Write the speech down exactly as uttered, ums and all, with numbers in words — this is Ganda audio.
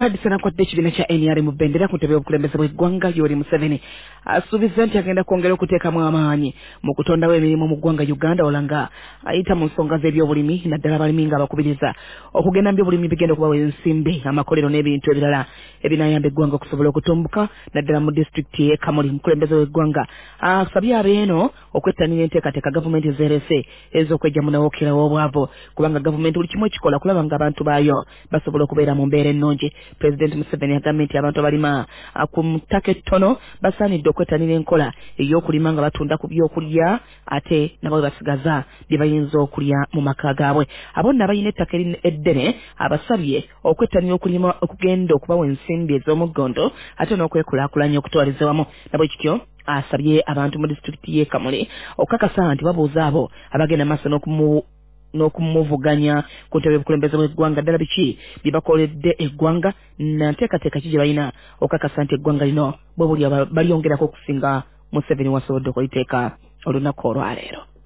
Kadisana kwa ekibiina kya N R M mu bbendera ku ntebe y'obukulembeze bw'eggwanga Yoweri Museveni asuubiza nti agenda kwongera okuteekamu amaanyi mu kutondawo emirimu mu ggwanga Uganda olanga ayita mu nsonga z'ebyobulimi naddala abalimi nga bakubiriza okugenda mu byobulimi bigenda okubawa ensimbi amakolero n'ebintu ebirala ebinayamba eggwanga okusobola okutumbuka naddala mu disitulikiti y'e Kamuli. Mukulembeze w'eggwanga asabye abeeno okwettanira enteekateeka gavumenti ez'erese ez'okwejjamu n'owookerawo obwavu kubanga gavumenti buli kimu ekikola kulaba ng'abantu baayo basobola okubeera mu mbeera ennungi. Pulezidenti Museveni agambye nti abantu abalima ku ttaka ettono basaanidde okwettanira enkola ey'okulima nga batunda ku byokulya ate nabo basigaza bye bayinza okulya mu maka gaabwe. Abo nno abalina ettaka eddene abasabye okwettanira okulima okugenda okubawa ensimbi ez'omuggondo ate n'okwekulaakulanya okutwaliza wamu. Nabwe kityo asabye abantu mu disitulikiti y'e Kamuli okukakasa nti babuuza abo abagenda maaso n'okumu n'okumuvuganya ku ntebe y'obukulembeze bw'eggwanga ddala biki bye bakoledde eggwanga na nteekateeka ki gye balina okukakasa nti eggwanga lino bwe buli balyongerako okusinga Museveni wasobodde okuliteeka olunaku olwaleero.